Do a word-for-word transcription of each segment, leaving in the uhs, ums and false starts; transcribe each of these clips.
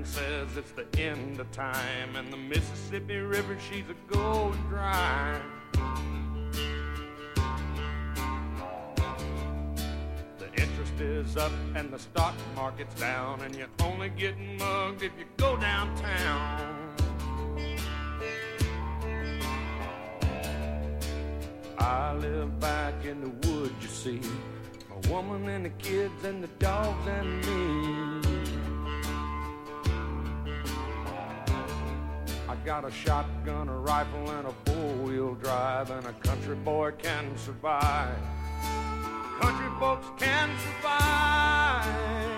says it's the end of time, and the Mississippi River, she's a going dry. The interest is up and the stock market's down, and you're only getting mugged if you go downtown. I live back in the woods, you see, a woman and the kids and the dogs and me. I got a shotgun, a rifle, and a four-wheel drive, and a country boy can survive. Country folks can survive.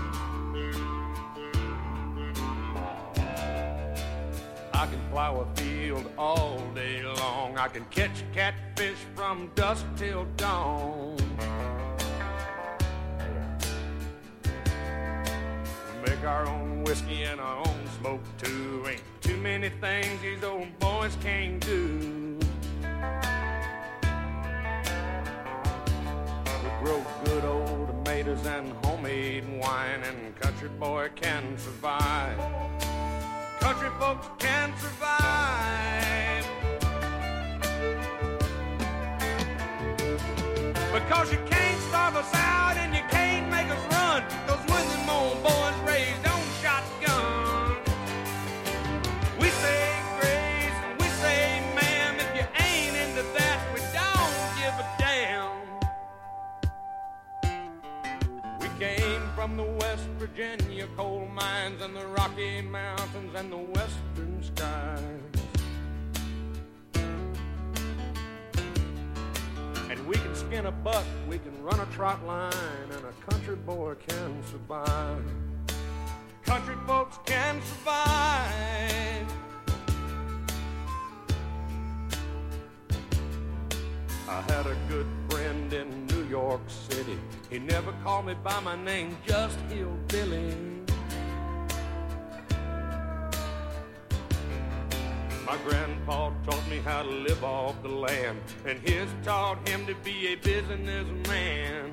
I can plow a field all day long. I can catch catfish from dusk till dawn. Make our own whiskey and our own smoke too. Ain't too many things these old boys can't do. We grow good old tomatoes and homemade wine, and country boy can survive. Country folks can survive. Because you can't starve us out and you can't make us run. Cause when them old boys raised on shotgun, we say grace and we say ma'am. If you ain't into that, we don't give a damn. We came from the West Virginia coal mines and the Rocky Mountains and the western skies. And we can skin a buck, we can run a trot line, and a country boy can survive. Country folks can survive. I had a good friend in New York City. He never called me by my name, just Hillbilly. My grandpa taught me how to live off the land, and his taught him to be a businessman.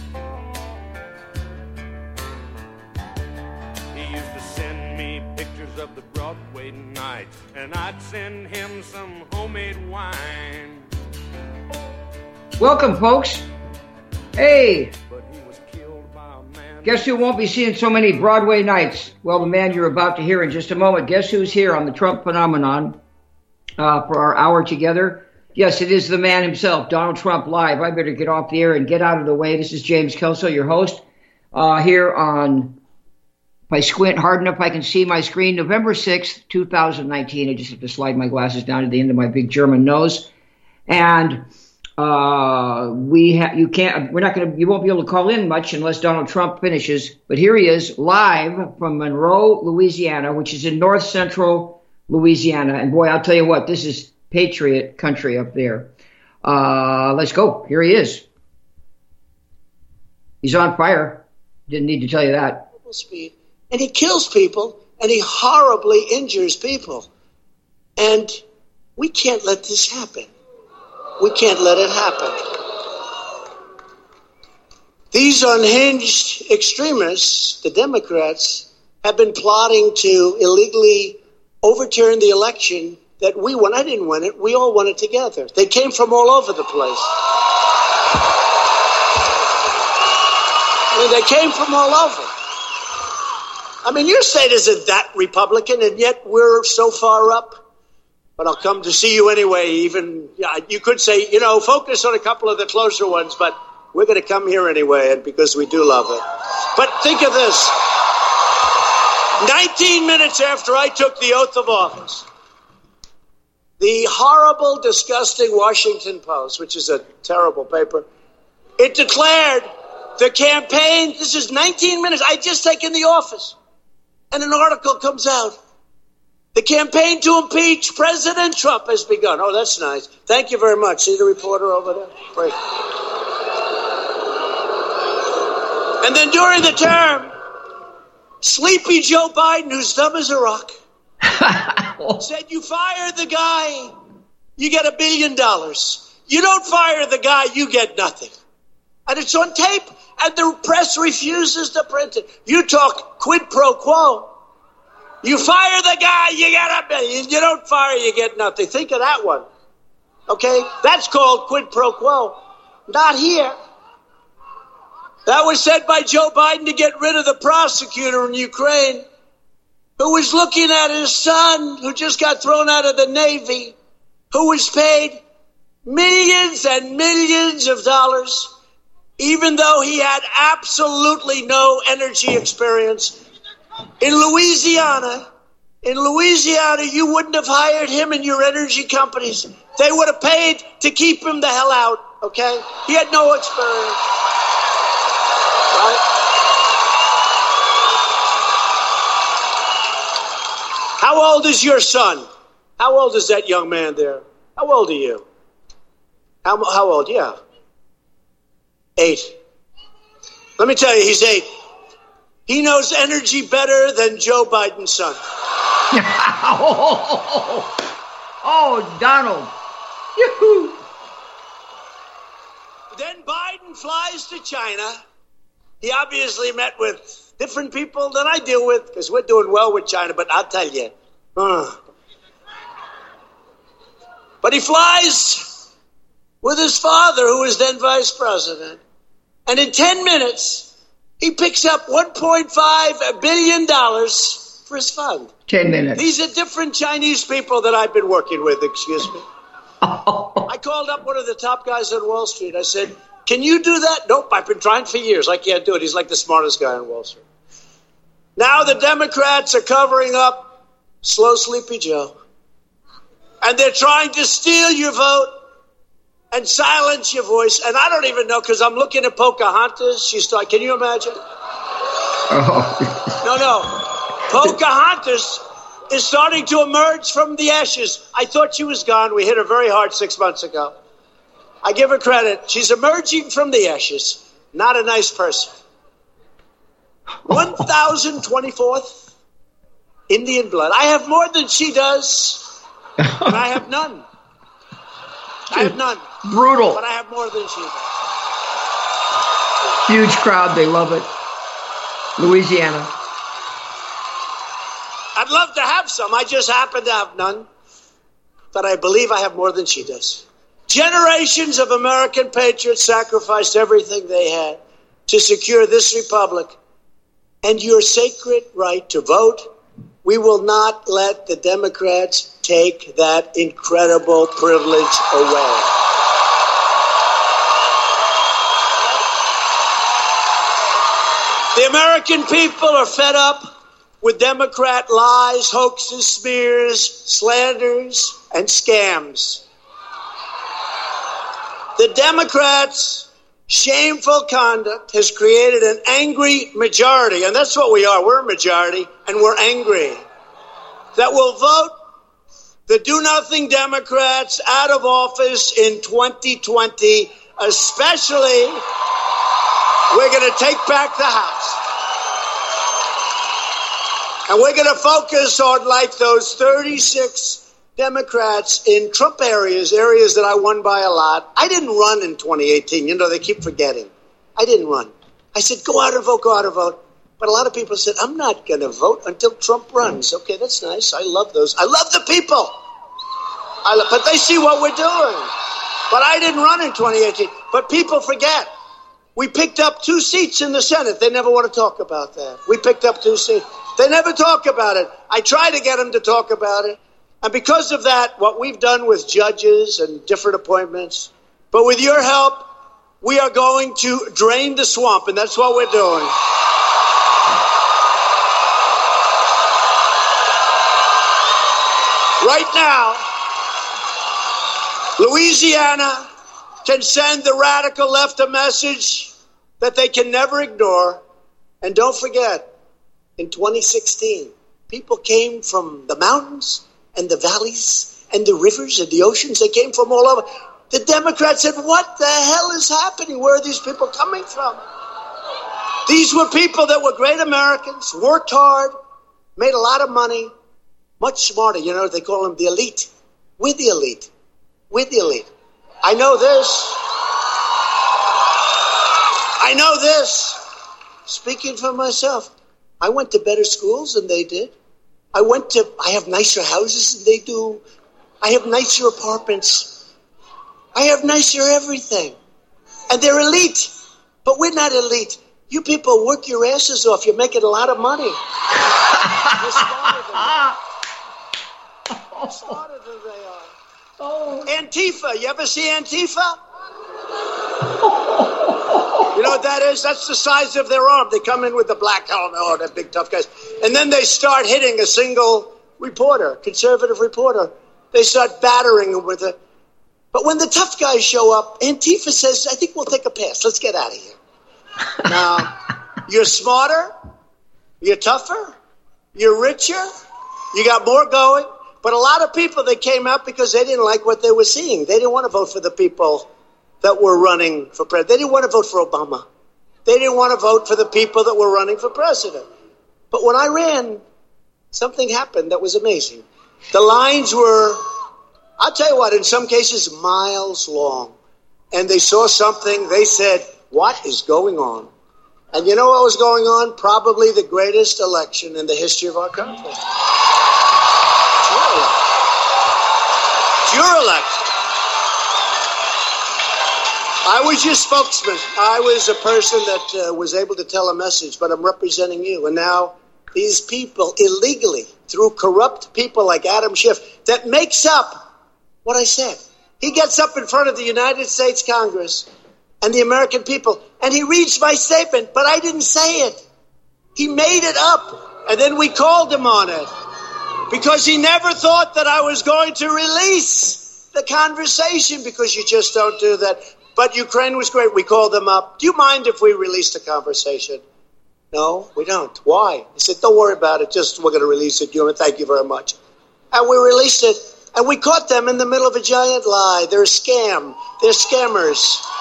He used to send me pictures of the Broadway nights, and I'd send him some homemade wine. Welcome, folks. Hey, guess who won't be seeing so many Broadway nights? Well, the man you're about to hear in just a moment. Guess who's here on the Trump Phenomenon uh, for our hour together? Yes, it is the man himself, Donald Trump live. I better get off the air and get out of the way. This is James Kelso, your host, uh, here on, if I squint hard enough, I can see my screen, November sixth, twenty nineteen. I just have to slide my glasses down to the end of my big German nose. And Uh, we ha- you can't, we're not going to, you won't be able to call in much unless Donald Trump finishes, but here he is live from Monroe, Louisiana, which is in north central Louisiana. And boy, I'll tell you what, this is patriot country up there. Uh, let's go. Here he is. He's on fire. Didn't need to tell you that. Speed. And he kills people and he horribly injures people. And we can't let this happen. We can't let it happen. These unhinged extremists, the Democrats, have been plotting to illegally overturn the election that we won. I didn't win it. We all won it together. They came from all over the place. I mean, they came from all over. I mean, your state isn't that Republican, and yet we're so far up. But I'll come to see you anyway. Even yeah, you could say, you know, focus on a couple of the closer ones, but we're going to come here anyway, and because we do love it. But think of this. nineteen minutes after I took the oath of office, the horrible, disgusting Washington Post, which is a terrible paper, it declared the campaign, this is nineteen minutes, I'd just taken the office, and an article comes out. The campaign to impeach President Trump has begun. Oh, that's nice. Thank you very much. See the reporter over there? Great. And then during the term, sleepy Joe Biden, who's dumb as a rock, said, you fire the guy, you get a billion dollars. You don't fire the guy, you get nothing. And it's on tape, and the press refuses to print it. You talk quid pro quo. You fire the guy, you get a, you don't fire, you get nothing. Think of that one. Okay? That's called quid pro quo. Not here. That was said by Joe Biden to get rid of the prosecutor in Ukraine who was looking at his son who just got thrown out of the Navy, who was paid millions and millions of dollars, even though he had absolutely no energy experience. In Louisiana, in Louisiana, you wouldn't have hired him in your energy companies. They would have paid to keep him the hell out, okay? He had no experience. Right? How old is your son? How old is that young man there? How old are you? How, how old? Yeah. Eight. Let me tell you, he's eight. He knows energy better than Joe Biden's son. oh, oh, Donald. Yoo-hoo. Then Biden flies to China. He obviously met with different people than I deal with because we're doing well with China, but I'll tell you. Uh. But he flies with his father, who was then vice president. And in ten minutes, he picks up one point five billion dollars for his fund. ten minutes. These are different Chinese people that I've been working with, excuse me. Oh. I called up one of the top guys on Wall Street. I said, can you do that? Nope, I've been trying for years. I can't do it. He's like the smartest guy on Wall Street. Now the Democrats are covering up Slow Sleepy Joe. And they're trying to steal your vote and silence your voice. And I don't even know, because I'm looking at Pocahontas. She's like, can you imagine? Oh. No, no. Pocahontas is starting to emerge from the ashes. I thought she was gone. We hit her very hard six months ago. I give her credit. She's emerging from the ashes. Not a nice person. one thousand twenty-fourth Indian blood. I have more than she does, and I have none. I have none. Brutal. But I have more than she does. Huge crowd. They love it. Louisiana. I'd love to have some. I just happen to have none. But I believe I have more than she does. Generations of American patriots sacrificed everything they had to secure this republic and your sacred right to vote. We will not let the Democrats take that incredible privilege away. The American people are fed up with Democrat lies, hoaxes, smears, slanders, and scams. The Democrats' shameful conduct has created an angry majority, and that's what we are. We're a majority, and we're angry, that will vote the do-nothing Democrats out of office in twenty twenty, especially we're going to take back the House. And we're going to focus on, like those thirty-six Democrats in Trump areas, areas that I won by a lot. I didn't run in twenty eighteen. You know, they keep forgetting. I didn't run. I said, go out and vote, go out and vote. But a lot of people said, I'm not going to vote until Trump runs. Okay, that's nice. I love those. I love the people. I love, but they see what we're doing. But I didn't run in twenty eighteen. But people forget. We picked up two seats in the Senate. They never want to talk about that. We picked up two seats. They never talk about it. I try to get them to talk about it. And because of that, what we've done with judges and different appointments, but with your help, we are going to drain the swamp, and that's what we're doing. Right now, Louisiana can send the radical left a message that they can never ignore. And don't forget, in twenty sixteen, people came from the mountains and the valleys and the rivers and the oceans. They came from all over. The Democrats said, what the hell is happening? Where are these people coming from? These were people that were great Americans, worked hard, made a lot of money, much smarter. You know, they call them the elite. We're the elite. We're the elite. I know this. I know this. Speaking for myself, I went to better schools than they did. I went to, I have nicer houses than they do. I have nicer apartments. I have nicer everything. And they're elite. But we're not elite. You people work your asses off. You're making a lot of money. You're smarter than they are. You're smarter than they are. Oh. Antifa. You ever see Antifa? You know what that is? That's the size of their arm. They come in with the black helmet. Oh, they're big, tough guys. And then they start hitting a single reporter, conservative reporter. They start battering them with it. But when the tough guys show up, Antifa says, I think we'll take a pass. Let's get out of here. Now, you're smarter. You're tougher. You're richer. You got more going. But a lot of people, they came out because they didn't like what they were seeing. They didn't want to vote for the people that were running for president. They didn't want to vote for Obama. They didn't want to vote for the people that were running for president. But when I ran, something happened that was amazing. The lines were, I'll tell you what, in some cases, miles long. And they saw something, they said, what is going on? And you know what was going on? Probably the greatest election in the history of our country. It's your election. It's your election. I was your spokesman. I was a person that uh, was able to tell a message, but I'm representing you. And now these people illegally, through corrupt people like Adam Schiff, that makes up what I said. He gets up in front of the United States Congress and the American people, and he reads my statement, but I didn't say it. He made it up, and then we called him on it because he never thought that I was going to release the conversation, because you just don't do that. But Ukraine was great. We called them up. Do you mind if we release the conversation? No, we don't. Why? He said, don't worry about it. Just we're going to release it. You thank you very much. And we released it. And we caught them in the middle of a giant lie. They're a scam. They're scammers.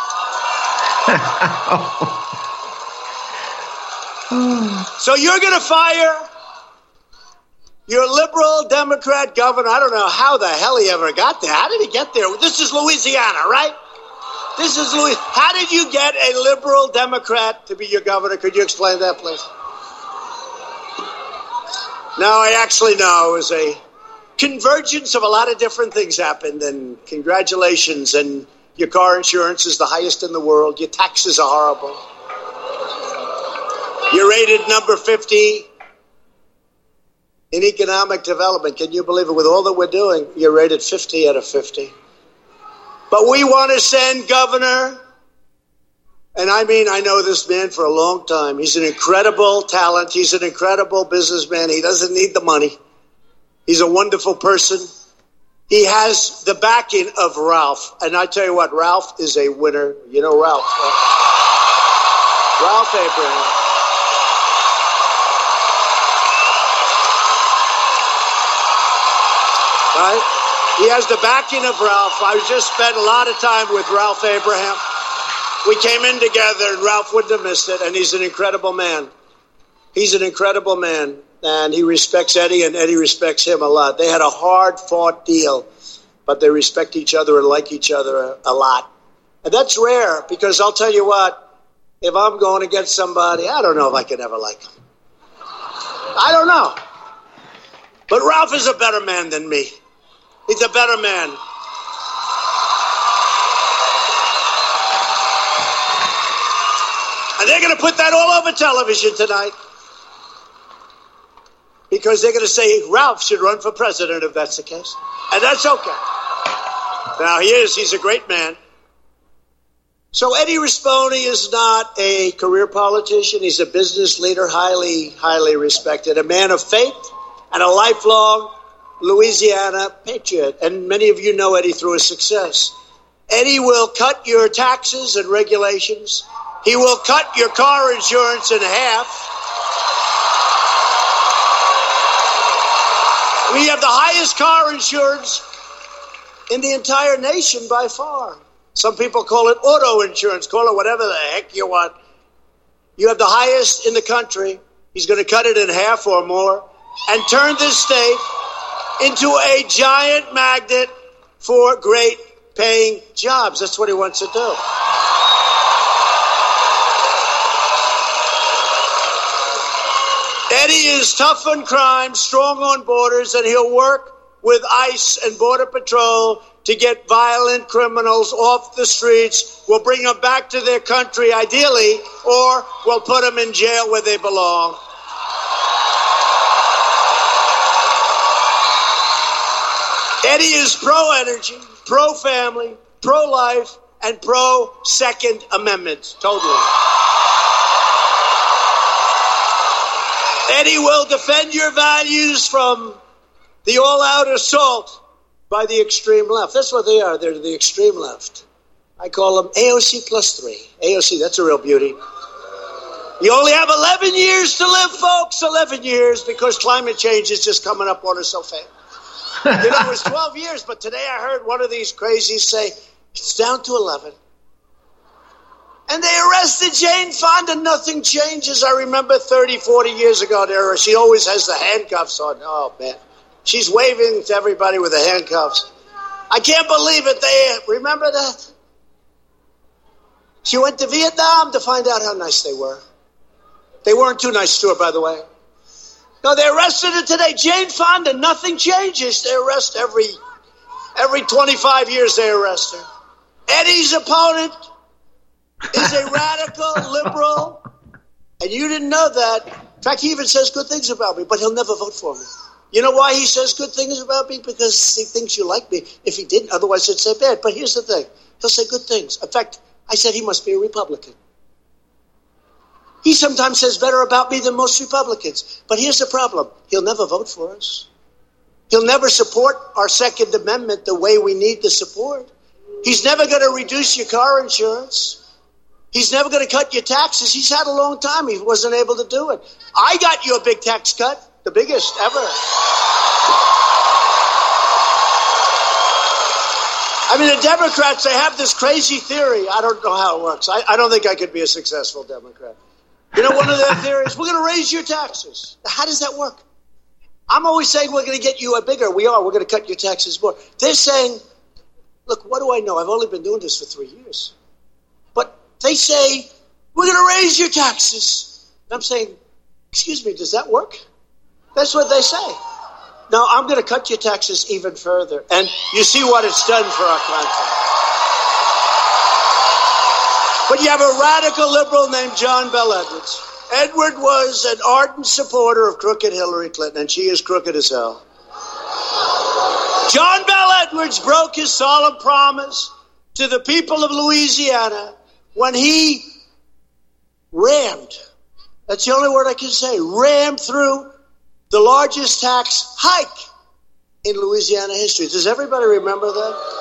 So you're going to fire your liberal Democrat governor. I don't know how the hell he ever got there. How did he get there? This is Louisiana, right? This is Louis. How did you get a liberal Democrat to be your governor? Could you explain that, please? No, I actually know. It was a convergence of a lot of different things happened, and congratulations. And your car insurance is the highest in the world. Your taxes are horrible. You're rated number fifty in economic development. Can you believe it? With all that we're doing, you're rated fifty out of fifty. But we want to send Governor, and I mean, I know this man for a long time. He's an incredible talent. He's an incredible businessman. He doesn't need the money. He's a wonderful person. He has the backing of Ralph. And I tell you what, Ralph is a winner. You know Ralph. Right? Ralph Abraham. Right? He has the backing of Ralph. I just spent a lot of time with Ralph Abraham. We came in together, and Ralph wouldn't have missed it, and he's an incredible man. He's an incredible man, and he respects Eddie, and Eddie respects him a lot. They had a hard-fought deal, but they respect each other and like each other a, a lot. And that's rare, because I'll tell you what, if I'm going against somebody, I don't know if I can ever like him. I don't know. But Ralph is a better man than me. He's a better man. And they're going to put that all over television tonight. Because they're going to say Ralph should run for president if that's the case. And that's okay. Now, he is. He's a great man. So Eddie Rispone is not a career politician. He's a business leader, highly, highly respected. A man of faith and a lifelong Louisiana patriot, and many of you know Eddie through his success. Eddie will cut your taxes and regulations. He will cut your car insurance in half. We have the highest car insurance in the entire nation by far. Some people call it auto insurance, call it whatever the heck you want. You have the highest in the country. He's going to cut it in half or more and turn this state into a giant magnet for great paying jobs. That's what he wants to do. Eddie is tough on crime, strong on borders, and he'll work with ICE and Border Patrol to get violent criminals off the streets. We'll bring them back to their country, ideally, or we'll put them in jail where they belong. Eddie is pro-energy, pro-family, pro-life, and pro-Second Amendment, totally. Eddie will defend your values from the all-out assault by the extreme left. That's what they are. They're the extreme left. I call them A O C plus three. A O C, that's a real beauty. You only have eleven years to live, folks, eleven years, because climate change is just coming up on us so fast. You know, it was twelve years, but today I heard one of these crazies say, it's down to eleven. And they arrested Jane Fonda. Nothing changes. I remember thirty, forty years ago there, she always has the handcuffs on. Oh, man. She's waving to everybody with the handcuffs. I can't believe it. They remember that? She went to Vietnam to find out how nice they were. They weren't too nice to her, by the way. No, they arrested her today. Jane Fonda, nothing changes. They arrest every, every twenty-five years they arrest her. Eddie's opponent is a radical liberal, and you didn't know that. In fact, he even says good things about me, but he'll never vote for me. You know why he says good things about me? Because he thinks you like me. If he didn't, otherwise he'd say bad. But here's the thing. He'll say good things. In fact, I said he must be a Republican. He sometimes says better about me than most Republicans. But here's the problem. He'll never vote for us. He'll never support our Second Amendment the way we need the support. He's never going to reduce your car insurance. He's never going to cut your taxes. He's had a long time. He wasn't able to do it. I got you a big tax cut, the biggest ever. I mean, the Democrats, they have this crazy theory. I don't know how it works. I, I don't think I could be a successful Democrat. You know, one of their theories, we're going to raise your taxes. How does that work? I'm always saying we're going to get you a bigger. We are. We're going to cut your taxes more. They're saying, look, what do I know? I've only been doing this for three years. But they say, we're going to raise your taxes. And I'm saying, excuse me, does that work? That's what they say. Now, I'm going to cut your taxes even further. And you see what it's done for our country. But you have a radical liberal named John Bel Edwards. Edward was an ardent supporter of crooked Hillary Clinton, and she is crooked as hell. John Bel Edwards broke his solemn promise to the people of Louisiana when he rammed, that's the only word I can say, rammed through the largest tax hike in Louisiana history. Does everybody remember that?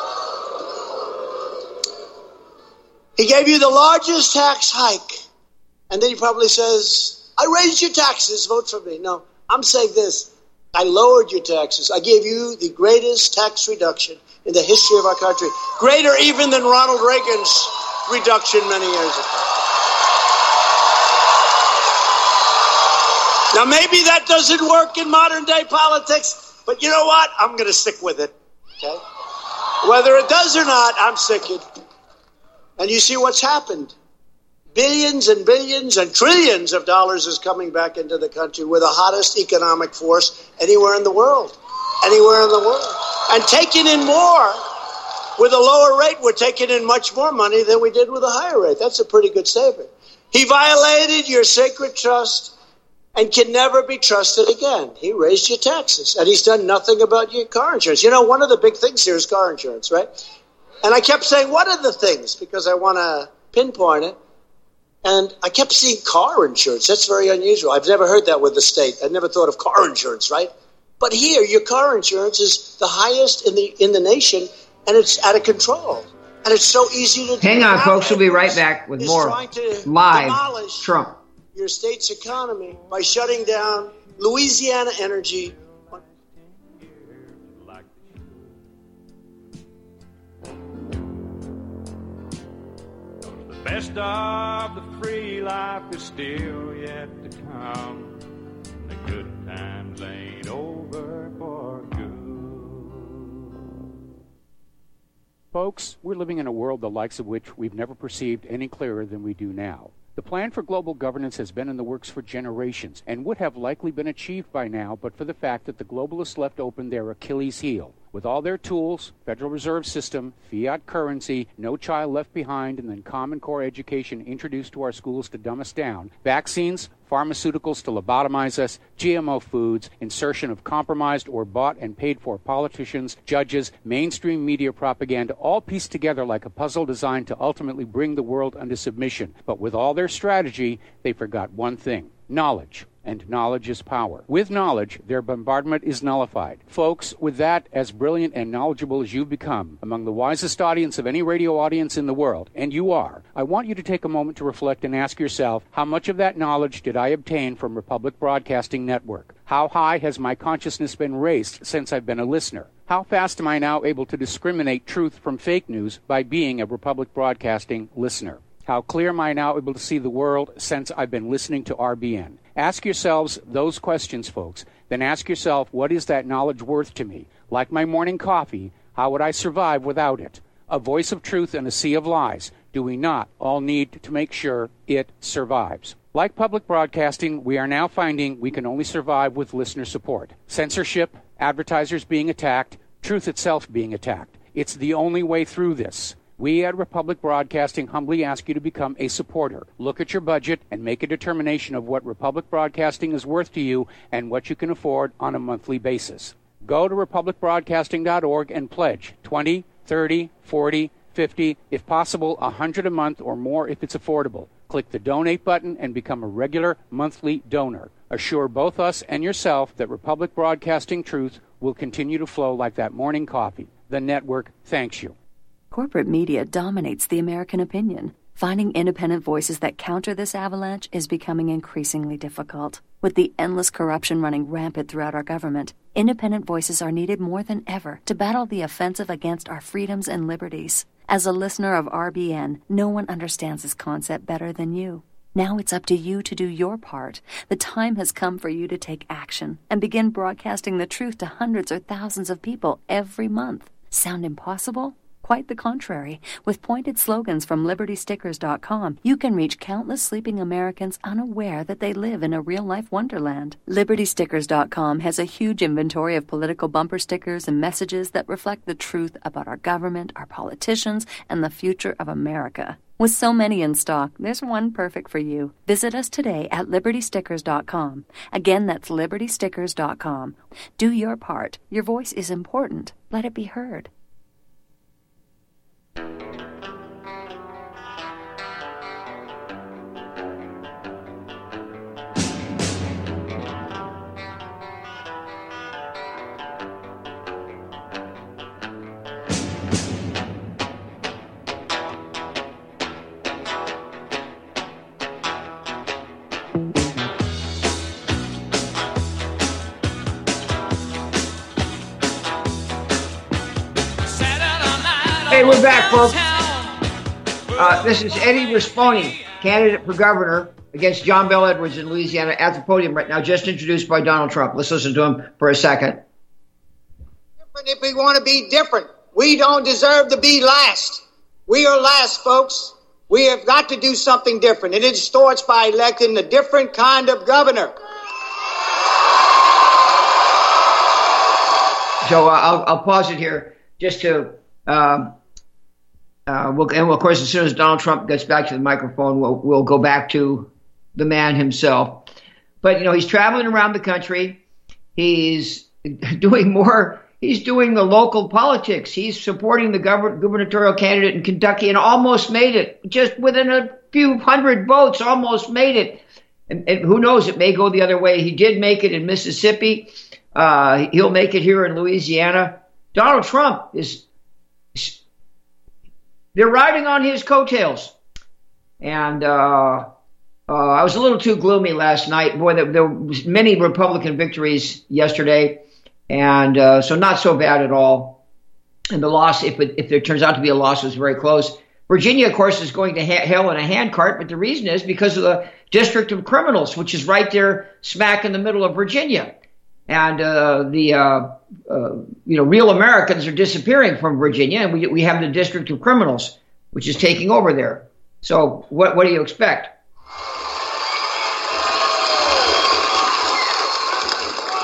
He gave you the largest tax hike. And then he probably says, I raised your taxes, vote for me. No, I'm saying this. I lowered your taxes. I gave you the greatest tax reduction in the history of our country. Greater even than Ronald Reagan's reduction many years ago. Now, maybe that doesn't work in modern day politics, but you know what? I'm going to stick with it. Okay? Whether it does or not, I'm sticking. And you see what's happened. Billions and billions and trillions of dollars is coming back into the country. We're the hottest economic force anywhere in the world. Anywhere in the world. And taking in more. With a lower rate, we're taking in much more money than we did with a higher rate. That's a pretty good statement. He violated your sacred trust and can never be trusted again. He raised your taxes, and he's done nothing about your car insurance. You know, one of the big things here is car insurance, right? And I kept saying, what are the things? Because I want to pinpoint it. And I kept seeing car insurance. That's very unusual. I've never heard that with the state. I never thought of car insurance, right? But here, your car insurance is the highest in the in the nation, and it's out of control. And it's so easy to do. Hang on, folks. We'll be right back with more live Trump. Your state's economy by shutting down Louisiana Energy. The best of the free life is still yet to come. The good times ain't over for good. Folks, we're living in a world the likes of which we've never perceived any clearer than we do now. The plan for global governance has been in the works for generations and would have likely been achieved by now but for the fact that the globalists left open their Achilles heel. With all their tools, Federal Reserve System, fiat currency, no child left behind, and then Common Core education introduced to our schools to dumb us down, vaccines, pharmaceuticals to lobotomize us, G M O foods, insertion of compromised or bought and paid for politicians, judges, mainstream media propaganda, all pieced together like a puzzle designed to ultimately bring the world under submission. But with all their strategy, they forgot one thing: knowledge. And knowledge is power. With knowledge, their bombardment is nullified. Folks, with that, as brilliant and knowledgeable as you've become, among the wisest audience of any radio audience in the world, and you are, I want you to take a moment to reflect and ask yourself, how much of that knowledge did I obtain from Republic Broadcasting Network? How high has my consciousness been raised since I've been a listener? How fast am I now able to discriminate truth from fake news by being a Republic Broadcasting listener? How clear am I now able to see the world since I've been listening to R B N? Ask yourselves those questions, folks. Then ask yourself, what is that knowledge worth to me? Like my morning coffee, how would I survive without it? A voice of truth in a sea of lies. Do we not all need to make sure it survives? Like public broadcasting, we are now finding we can only survive with listener support. Censorship, advertisers being attacked, truth itself being attacked. It's the only way through this. We at Republic Broadcasting humbly ask you to become a supporter. Look at your budget and make a determination of what Republic Broadcasting is worth to you and what you can afford on a monthly basis. Go to republic broadcasting dot org and pledge twenty, thirty, forty, fifty, if possible, one hundred a month or more if it's affordable. Click the donate button and become a regular monthly donor. Assure both us and yourself that Republic Broadcasting truth will continue to flow like that morning coffee. The network thanks you. Corporate media dominates the American opinion. Finding independent voices that counter this avalanche is becoming increasingly difficult. With the endless corruption running rampant throughout our government, independent voices are needed more than ever to battle the offensive against our freedoms and liberties. As a listener of R B N, no one understands this concept better than you. Now it's up to you to do your part. The time has come for you to take action and begin broadcasting the truth to hundreds or thousands of people every month. Sound impossible? Quite the contrary. With pointed slogans from liberty stickers dot com, you can reach countless sleeping Americans unaware that they live in a real-life wonderland. liberty stickers dot com has a huge inventory of political bumper stickers and messages that reflect the truth about our government, our politicians, and the future of America. With so many in stock, there's one perfect for you. Visit us today at liberty stickers dot com. Again, that's liberty stickers dot com. Do your part. Your voice is important. Let it be heard. Hey, we're back, folks. Uh, this is Eddie Rispone, candidate for governor against John Bel Edwards in Louisiana, at the podium right now, just introduced by Donald Trump. Let's listen to him for a second. If we want to be different, we don't deserve to be last. We are last, folks. We have got to do something different, and it starts by electing a different kind of governor. So uh, I'll, I'll pause it here just to... Um, Uh, we'll, and of course, as soon as Donald Trump gets back to the microphone, we'll, we'll go back to the man himself. But, you know, he's traveling around the country. He's doing more. He's doing the local politics. He's supporting the govern- gubernatorial candidate in Kentucky and almost made it. Just within a few hundred votes, almost made it. And, and who knows, it may go the other way. He did make it in Mississippi. Uh, he'll make it here in Louisiana. Donald Trump is... They're riding on his coattails. And uh, uh, I was a little too gloomy last night. Boy, there, there were many Republican victories yesterday, and uh, so not so bad at all. And the loss, if it, if there turns out to be a loss, was very close. Virginia, of course, is going to ha- hell in a handcart, but the reason is because of the District of Criminals, which is right there smack in the middle of Virginia. And uh, the uh, uh, you know real Americans are disappearing from Virginia, and we we have the District of Criminals, which is taking over there. So what what do you expect?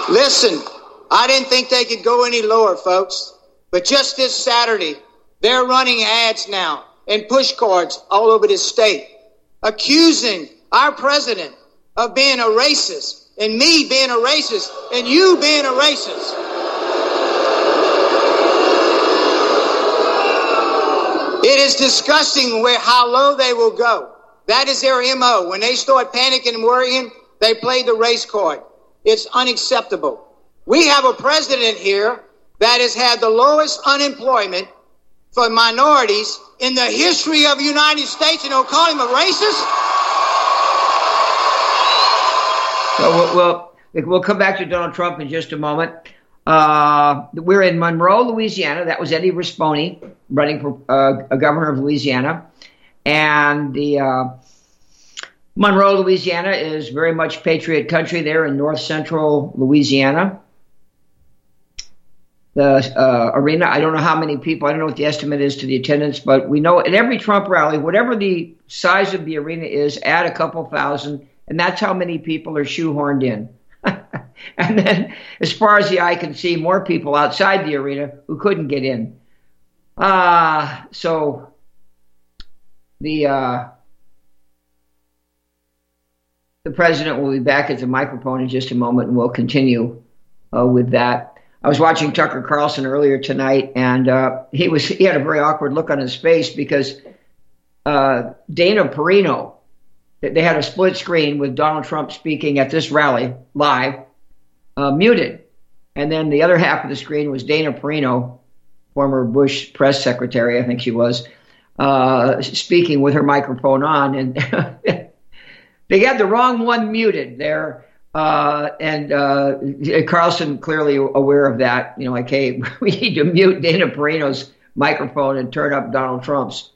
Listen, I didn't think they could go any lower, folks. But just this Saturday, they're running ads now and push cards all over this state, accusing our president of being a racist, and me being a racist, and you being a racist. It is disgusting where how low they will go. That is their M O. When they start panicking and worrying, they play the race card. It's unacceptable. We have a president here that has had the lowest unemployment for minorities in the history of the United States, and they'll call him a racist? So we'll, we'll, we'll come back to Donald Trump in just a moment. Uh, we're in Monroe, Louisiana. That was Eddie Rispone running for uh, a governor of Louisiana. And the uh, Monroe, Louisiana is very much patriot country there in north central Louisiana. The uh, arena, I don't know how many people, I don't know what the estimate is to the attendance, but we know at every Trump rally, whatever the size of the arena is, add a couple thousand, and that's how many people are shoehorned in. And then, as far as the eye can see, more people outside the arena who couldn't get in. Uh, so the uh, the president will be back at the microphone in just a moment, and we'll continue uh, with that. I was watching Tucker Carlson earlier tonight, and uh, he was he had a very awkward look on his face because uh, Dana Perino, they had a split screen with Donald Trump speaking at this rally live, uh, muted. And then the other half of the screen was Dana Perino, former Bush press secretary, I think she was, uh, speaking with her microphone on. And they had the wrong one muted there. Uh, and uh, Carlson clearly aware of that. You know, like, hey, we need to mute Dana Perino's microphone and turn up Donald Trump's.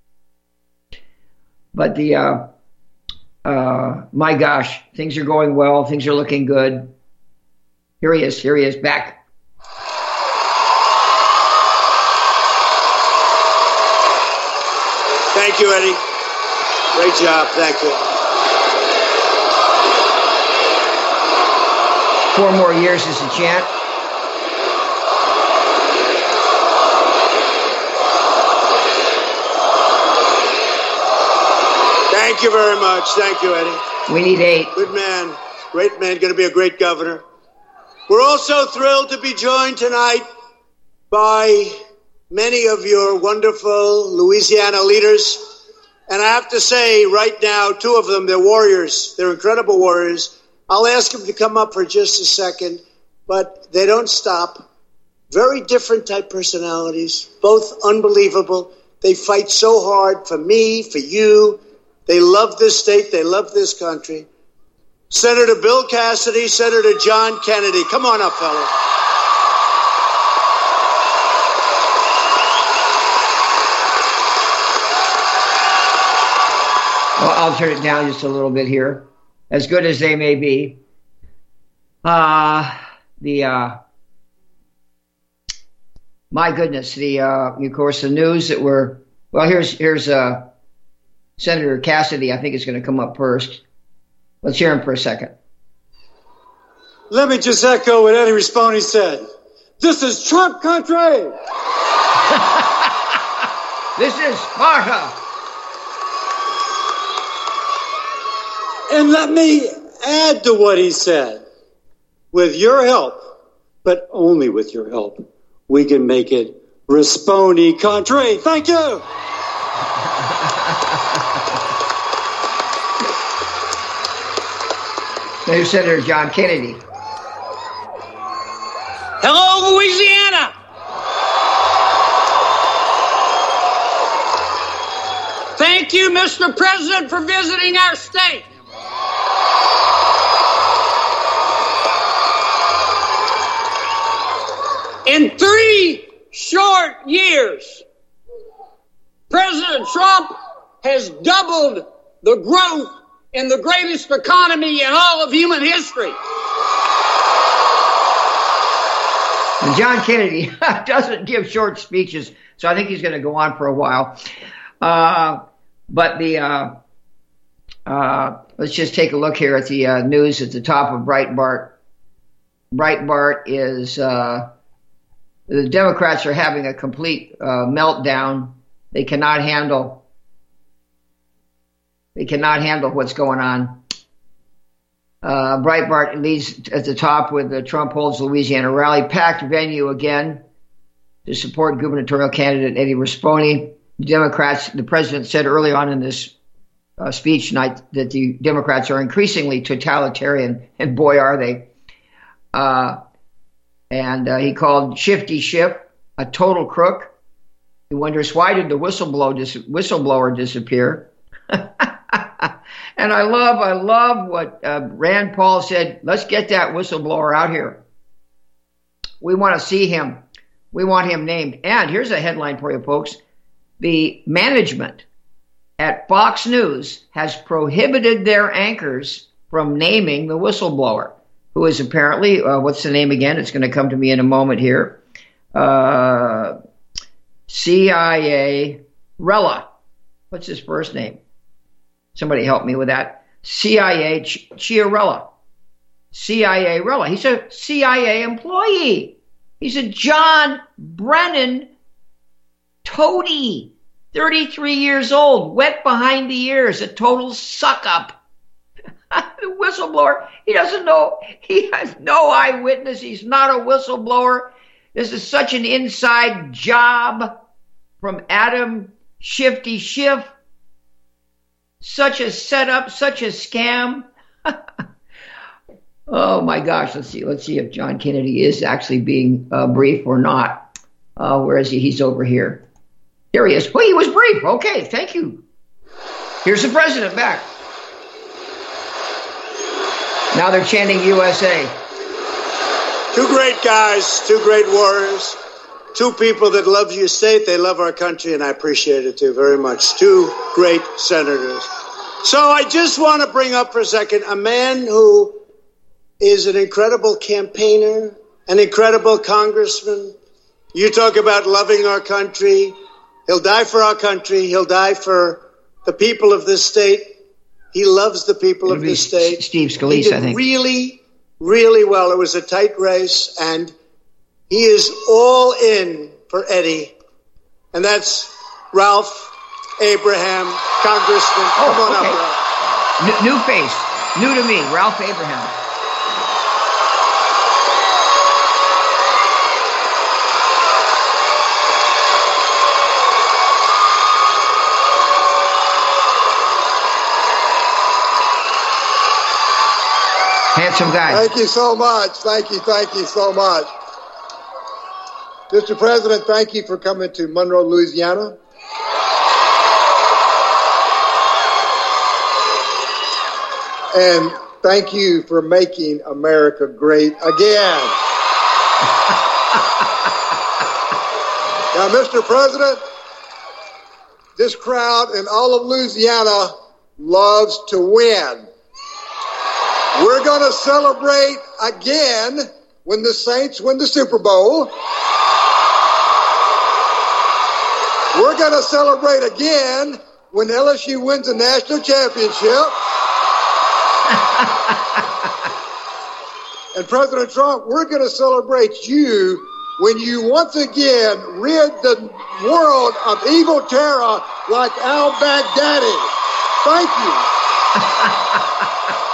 But the, uh, uh, my gosh, things are going well. Things are looking good. Here he is. Here he is back. Thank you, Eddie. Great job. Thank you. Four more years is the chant. Thank you very much. Thank you, Eddie. We need eight. Good man. Great man. Going to be a great governor. We're also thrilled to be joined tonight by many of your wonderful Louisiana leaders. And I have to say right now, two of them, they're warriors. They're incredible warriors. I'll ask them to come up for just a second, but they don't stop. Very different type personalities, both unbelievable. They fight so hard for me, for you. They love this state. They love this country. Senator Bill Cassidy, Senator John Kennedy. Come on up, fellas. Well, I'll turn it down just a little bit here. As good as they may be, uh, the uh, my goodness, the uh, of course the news that we're well. Here's here's uh, Senator Cassidy. I think is going to come up first. Let's hear him for a second. Let me just echo what Eddie Rispone said. This is Trump country. This is Sparta. And let me add to what he said. With your help, but only with your help, we can make it Rispone country. Thank you. There's Senator John Kennedy. Hello, Louisiana. Thank you, Mister President, for visiting our state. In three short years, President Trump has doubled the growth in the greatest economy in all of human history. And John Kennedy doesn't give short speeches, so I think he's going to go on for a while. Uh, but the uh, uh, let's just take a look here at the uh, news at the top of Breitbart. Breitbart is uh, the Democrats are having a complete uh, meltdown. They cannot handle. They cannot handle what's going on. Uh, Breitbart leads at the top with the Trump holds Louisiana rally, packed venue again to support gubernatorial candidate Eddie Rispone. The Democrats, the president said early on in this uh, speech tonight that the Democrats are increasingly totalitarian, and boy, are they. Uh, and uh, he called Shifty Schiff a total crook. He wonders, why did the whistleblower, dis- whistleblower disappear? And I love, I love what uh, Rand Paul said. Let's get that whistleblower out here. We want to see him. We want him named. And here's a headline for you, folks. The management at Fox News has prohibited their anchors from naming the whistleblower, who is apparently, uh, what's the name again? It's going to come to me in a moment here. Uh, C I A Rella. What's his first name? Somebody help me with that. C I A Ch- Chiarella. C I A Rella. He's a C I A employee. He's a John Brennan toady, thirty-three years old, wet behind the ears, a total suck-up. The whistleblower, he doesn't know, he has no eyewitness, he's not a whistleblower. This is such an inside job from Adam Shifty Schiff. Such a setup, such a scam. Oh my gosh, let's see, let's see if John Kennedy is actually being uh, brief or not. Uh, where is he? He's over here. There he is. Well, he was brief. Okay, thank you. Here's the president back. Now they're chanting U S A. Two great guys, two great warriors, two people that love your state, they love our country, and I appreciate it too very much. Two great senators. So I just want to bring up for a second a man who is an incredible campaigner, an incredible congressman. You talk about loving our country. He'll die for our country. He'll die for the people of this state. He loves the people It'll of be this state. Steve Scalise, he did I think. really, really well. It was a tight race, and he is all in for Eddie. And that's Ralph Abraham, Congressman. Oh, Come on okay. up, Ralph. New, new face, new to me, Ralph Abraham. Handsome guy. Thank you so much. Thank you. Thank you so much. Mister President, thank you for coming to Monroe, Louisiana. And thank you for making America great again. Now, Mister President, this crowd in all of Louisiana loves to win. We're going to celebrate again when the Saints win the Super Bowl. We're going to celebrate again when L S U wins the national championship. And President Trump, we're going to celebrate you when you once again rid the world of evil terror like al-Baghdadi. Thank you.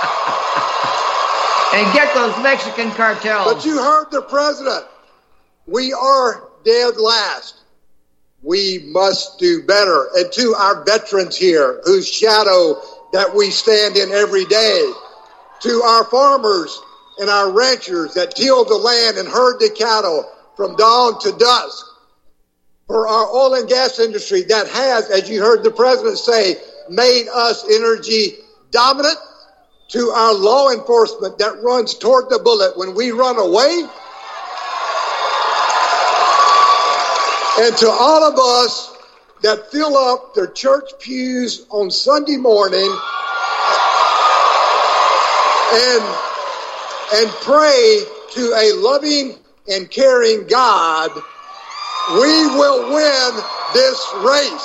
And get those Mexican cartels. But you heard the president. We are dead last. We must do better. And to our veterans here, whose shadow that we stand in every day, to our farmers and our ranchers that till the land and herd the cattle from dawn to dusk, for our oil and gas industry that has, as you heard the president say, made us energy dominant, to our law enforcement that runs toward the bullet when we run away, and to all of us that fill up their church pews on Sunday morning and, and pray to a loving and caring God, we will win this race.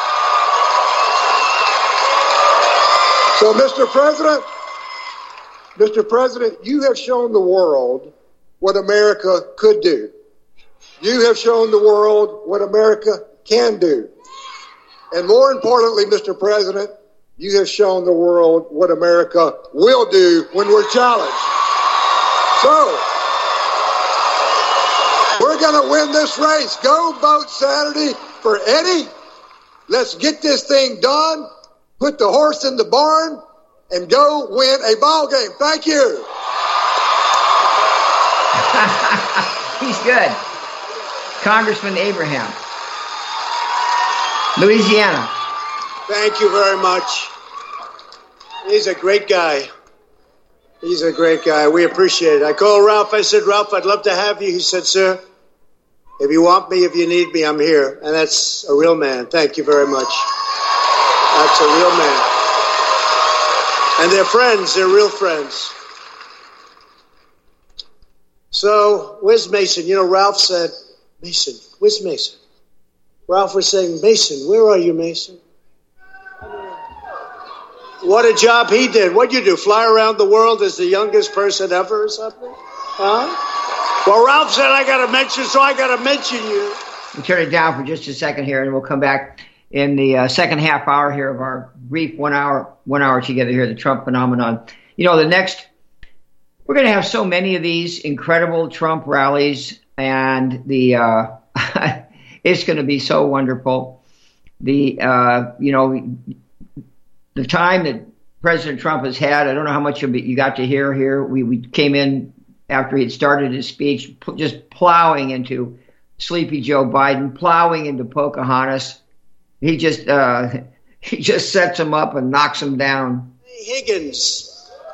So, Mister President, Mister President, you have shown the world what America could do. You have shown the world what America can do. And more importantly, Mister President, you have shown the world what America will do when we're challenged. So, we're going to win this race. Go vote Saturday for Eddie. Let's get this thing done. Put the horse in the barn and go win a ball game. Thank you. He's good. Congressman Abraham, Louisiana. Thank you very much. He's a great guy. He's a great guy. We appreciate it. I called Ralph. I said, Ralph, I'd love to have you. He said, sir, if you want me, if you need me, I'm here. And that's a real man. Thank you very much. That's a real man. And they're friends. They're real friends. So, where's Mason? You know, Ralph said, Mason, where's Mason? Ralph was saying, Mason, where are you, Mason? What a job he did. What'd you do, fly around the world as the youngest person ever or something? Huh? Well, Ralph said I got to mention, so I got to mention you. We'll turn it down for just a second here, and we'll come back in the uh, second half hour here of our brief one hour, one hour together here, the Trump phenomenon. You know, the next, we're going to have so many of these incredible Trump rallies, and the uh, it's going to be so wonderful. The uh, you know, the time that President Trump has had, I don't know how much of it you got to hear here. We we came in after he had started his speech, just plowing into Sleepy Joe Biden, plowing into Pocahontas. He just uh, he just sets him up and knocks him down. Higgins.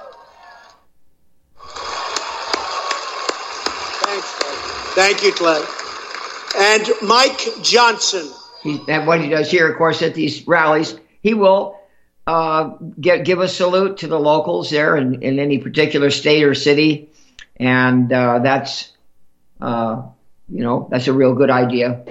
Thanks, Clay. Thank you, Clay. And Mike Johnson. He, and what he does here, of course, at these rallies, he will uh, get, give a salute to the locals there in, in any particular state or city. And uh, that's, uh, you know, that's a real good idea.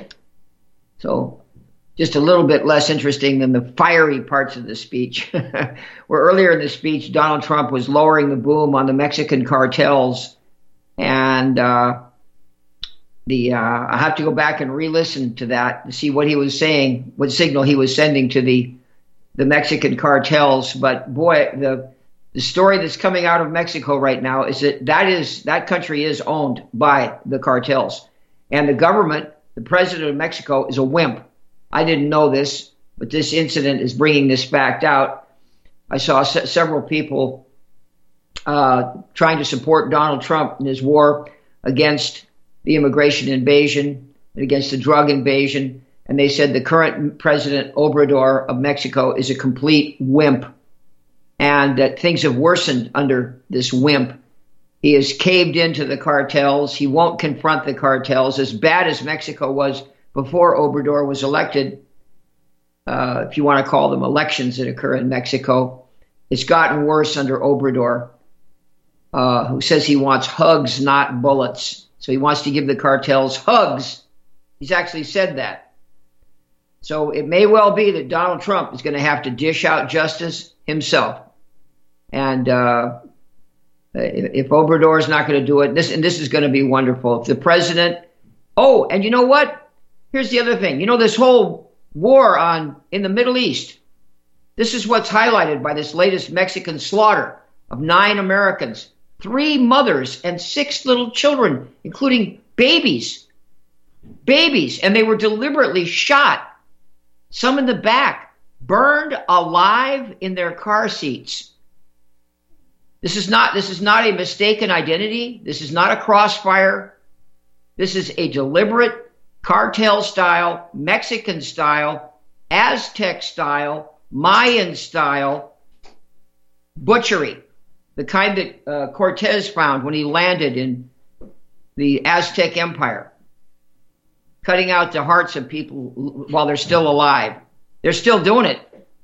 So just a little bit less interesting than the fiery parts of the speech. Where earlier in the speech, Donald Trump was lowering the boom on the Mexican cartels. And uh, the uh, I have to go back and re-listen to that to see what he was saying, what signal he was sending to the the Mexican cartels. But boy, the the story that's coming out of Mexico right now is that that is that country is owned by the cartels, and the government, the president of Mexico, is a wimp. I didn't know this, but this incident is bringing this fact out. I saw se- several people uh, trying to support Donald Trump in his war against the immigration invasion and against the drug invasion. And they said the current president, Obrador of Mexico, is a complete wimp, and that things have worsened under this wimp. He has caved into the cartels. He won't confront the cartels. As bad as Mexico was before Obrador was elected, uh, if you want to call them elections that occur in Mexico, it's gotten worse under Obrador, uh, who says he wants hugs, not bullets. So he wants to give the cartels hugs. He's actually said that. So it may well be that Donald Trump is going to have to dish out justice himself. And uh, if Obrador is not going to do it, this and this is going to be wonderful. If the president, oh, and you know what? Here's the other thing. You know, this whole war on in the Middle East, this is what's highlighted by this latest Mexican slaughter of nine Americans, three mothers and six little children, including babies, babies, and they were deliberately shot. Some in the back, burned alive in their car seats. This is not, this is not a mistaken identity. This is not a crossfire. This is a deliberate cartel style, Mexican style, Aztec style, Mayan style butchery. The kind that uh, Cortez found when he landed in the Aztec Empire. Cutting out the hearts of people while they're still alive. They're still doing it.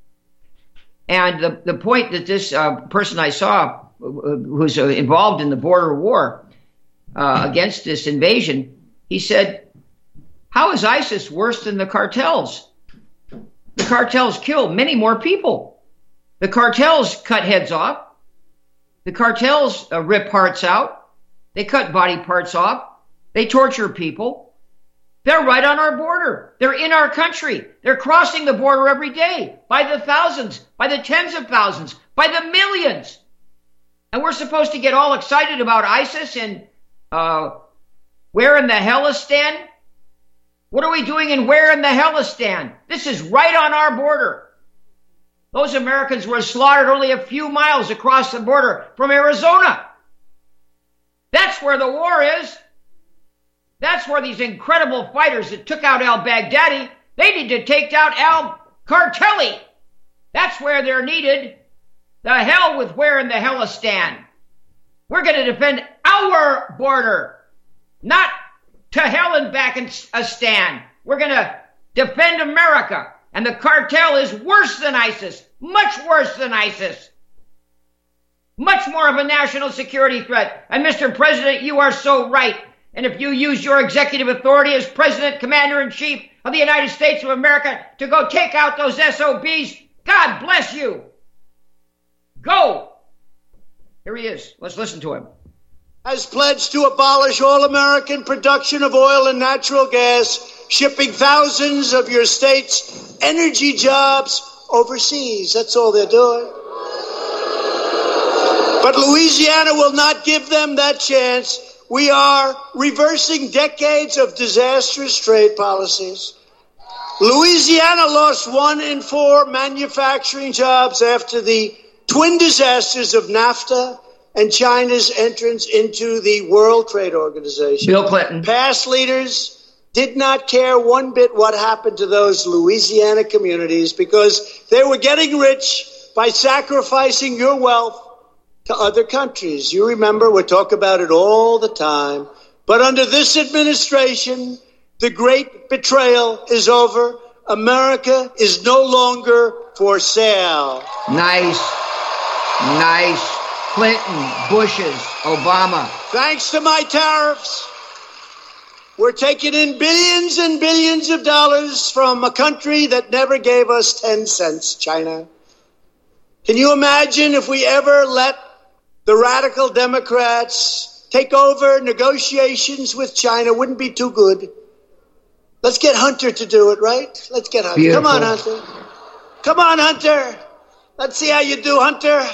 And the, the point that this uh, person I saw uh, who's uh, involved in the border war uh, against this invasion, he said, how is ISIS worse than the cartels? The cartels kill many more people. The cartels cut heads off. The cartels uh, rip hearts out. They cut body parts off. They torture people. They're right on our border. They're in our country. They're crossing the border every day by the thousands, by the tens of thousands, by the millions. And we're supposed to get all excited about ISIS and uh, where in the Hellistan? What are we doing in where in the Hellistan? This is right on our border. Those Americans were slaughtered only a few miles across the border from Arizona. That's where the war is. That's where these incredible fighters that took out al-Baghdadi, they need to take out al-Kartelli. That's where they're needed. The hell with where in the Hellistan. We're going to defend our border, not to hell and back in a stand. We're going to defend America. And the cartel is worse than ISIS, much worse than ISIS. Much more of a national security threat. And Mister President, you are so right. And if you use your executive authority as President, Commander-in-Chief of the United States of America to go take out those S O Bs, God bless you. Go. Here he is. Let's listen to him. Has pledged to abolish all American production of oil and natural gas, shipping thousands of your state's energy jobs overseas. That's all they're doing. But Louisiana will not give them that chance. We are reversing decades of disastrous trade policies. Louisiana lost one in four manufacturing jobs after the twin disasters of NAFTA and China's entrance into the World Trade Organization. Bill Clinton. Past leaders did not care one bit what happened to those Louisiana communities because they were getting rich by sacrificing your wealth to other countries. You remember, we talk about it all the time. But under this administration, the great betrayal is over. America is no longer for sale. Nice. Nice. Clinton, Bush's, Obama. Thanks to my tariffs, we're taking in billions and billions of dollars from a country that never gave us ten cents, China. Can you imagine if we ever let the radical Democrats take over negotiations with China? Wouldn't be too good. Let's get Hunter to do it, right? Let's get Hunter. Beautiful. Come on, Hunter. Come on, Hunter. Let's see how you do, Hunter.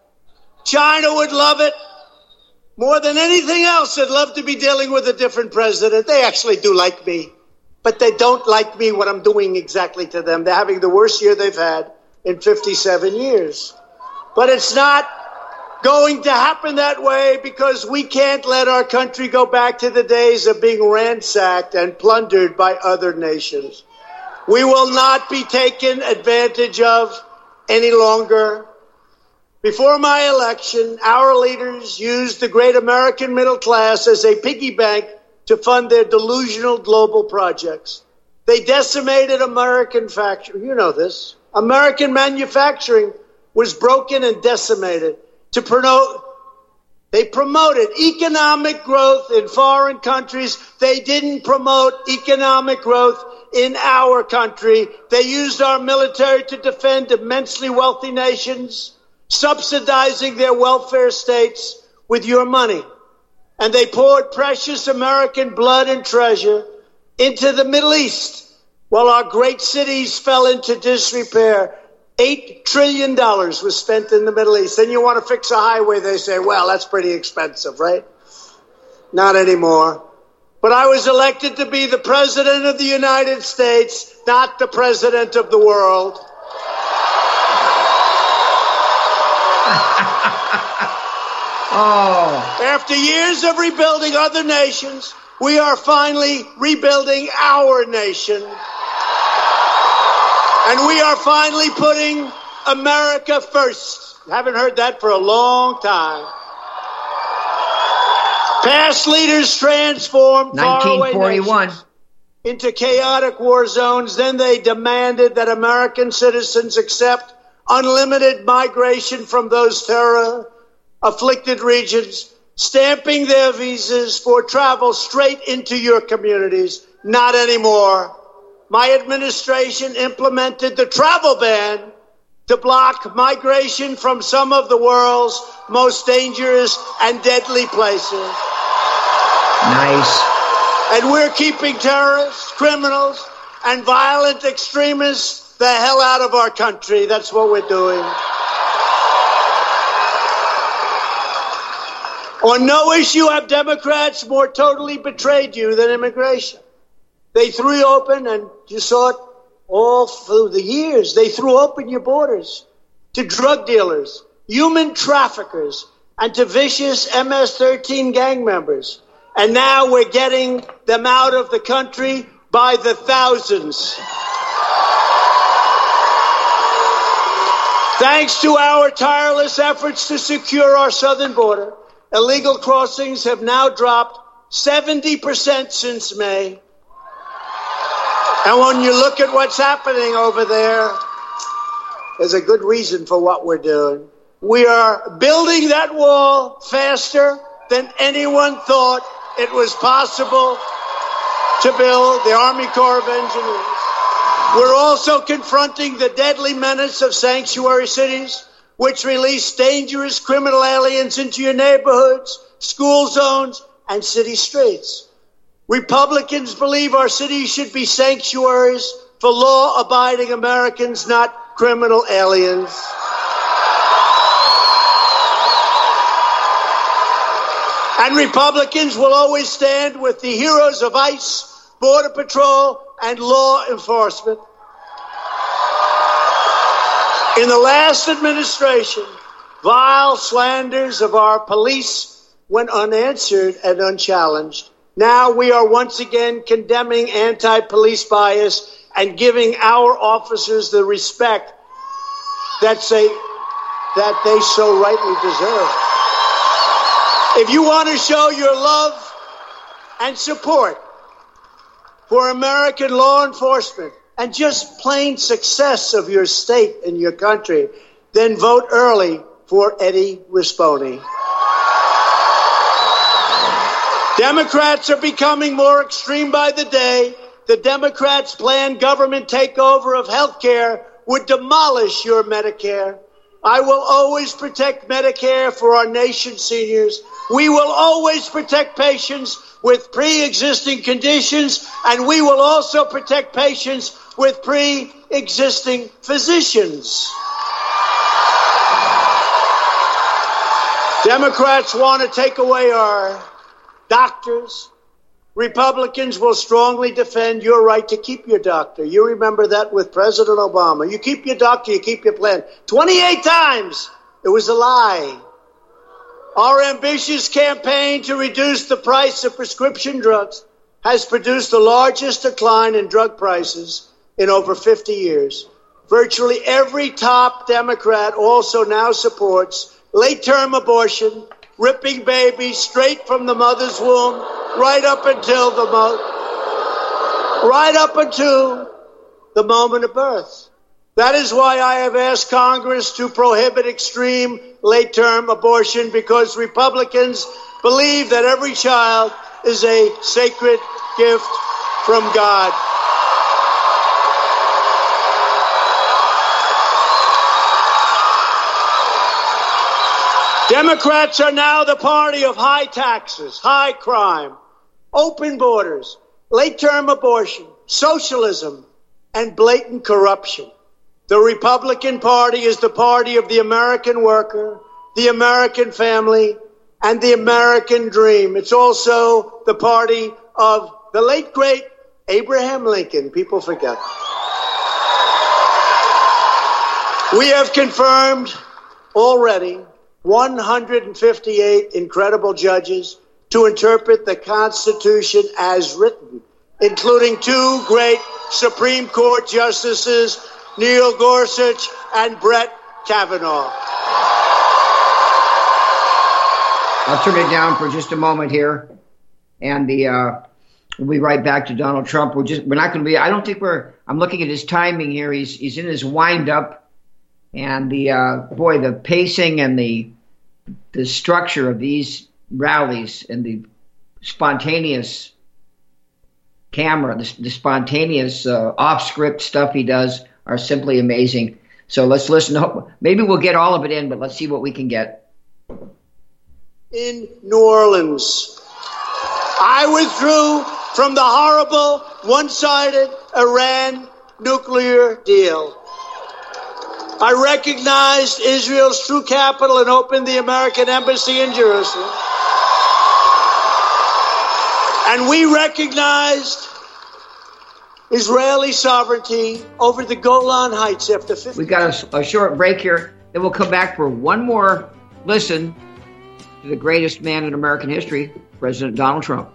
China would love it. More than anything else, they'd love to be dealing with a different president. They actually do like me. But they don't like me what I'm doing exactly to them. They're having the worst year they've had in fifty-seven years. But it's not going to happen that way because we can't let our country go back to the days of being ransacked and plundered by other nations. We will not be taken advantage of any longer. Before my election, our leaders used the great American middle class as a piggy bank to fund their delusional global projects. They decimated American factory. You know this. American manufacturing was broken and decimated. To promote, they promoted economic growth in foreign countries. They didn't promote economic growth in our country. They used our military to defend immensely wealthy nations, subsidizing their welfare states with your money. And they poured precious American blood and treasure into the Middle East while our great cities fell into disrepair. Eight trillion dollars was spent in the Middle East. Then you want to fix a highway, they say, well, that's pretty expensive, right? Not anymore. But I was elected to be the president of the United States, not the president of the world. Oh. After years of rebuilding other nations, we are finally rebuilding our nation. And we are finally putting America first. Haven't heard that for a long time. Past leaders transformed faraway nations into chaotic war zones. Then they demanded that American citizens accept unlimited migration from those terror-afflicted regions, stamping their visas for travel straight into your communities. Not anymore. My administration implemented the travel ban to block migration from some of the world's most dangerous and deadly places. Nice. And we're keeping terrorists, criminals, and violent extremists the hell out of our country. That's what we're doing. On no issue have Democrats more totally betrayed you than immigration. They threw you open, and you saw it all through the years. They threw open your borders to drug dealers, human traffickers, and to vicious M S thirteen gang members. And now we're getting them out of the country by the thousands. Thanks to our tireless efforts to secure our southern border, illegal crossings have now dropped seventy percent since May. And when you look at what's happening over there, there's a good reason for what we're doing. We are building that wall faster than anyone thought it was possible to build, the Army Corps of Engineers. We're also confronting the deadly menace of sanctuary cities, which release dangerous criminal aliens into your neighborhoods, school zones, and city streets. Republicans believe our cities should be sanctuaries for law-abiding Americans, not criminal aliens. And Republicans will always stand with the heroes of ICE, Border Patrol, and law enforcement. In the last administration, vile slanders of our police went unanswered and unchallenged. Now we are once again condemning anti-police bias and giving our officers the respect that, say, that they so rightly deserve. If you want to show your love and support for American law enforcement and just plain success of your state and your country, then vote early for Eddie Rispone. Democrats are becoming more extreme by the day. The Democrats' planned government takeover of health care would demolish your Medicare. I will always protect Medicare for our nation's seniors. We will always protect patients with pre-existing conditions, and we will also protect patients with pre-existing physicians. Democrats want to take away our doctors. Republicans will strongly defend your right to keep your doctor. You remember that with President Obama. You keep your doctor, you keep your plan. twenty-eight times it was a lie. Our ambitious campaign to reduce the price of prescription drugs has produced the largest decline in drug prices in over fifty years. Virtually every top Democrat also now supports late-term abortion, ripping babies straight from the mother's womb right up until the mo- right up until the moment of birth. That is why I have asked Congress to prohibit extreme late-term abortion, because Republicans believe that every child is a sacred gift from God. Democrats are now the party of high taxes, high crime, open borders, late-term abortion, socialism, and blatant corruption. The Republican Party is the party of the American worker, the American family, and the American dream. It's also the party of the late, great Abraham Lincoln. People forget. We have confirmed already one hundred fifty-eight incredible judges to interpret the Constitution as written, including two great Supreme Court justices, Neil Gorsuch and Brett Kavanaugh. I'll turn it down for just a moment here, and the uh, we'll be right back to Donald Trump. We're just we're not going to be. I don't think we're. I'm looking at his timing here. He's he's in his wind up, and the uh, boy, the pacing and the the structure of these rallies and the spontaneous camera, the, the spontaneous uh, off-script stuff he does are simply amazing. So let's listen. Maybe we'll get all of it in, but let's see what we can get. in New Orleans. I withdrew from the horrible, one-sided Iran nuclear deal. I recognized Israel's true capital and opened the American embassy in Jerusalem. And we recognized Israeli sovereignty over the Golan Heights after fifty. We've got a, a short break here. Then we'll come back for one more listen to the greatest man in American history, President Donald Trump.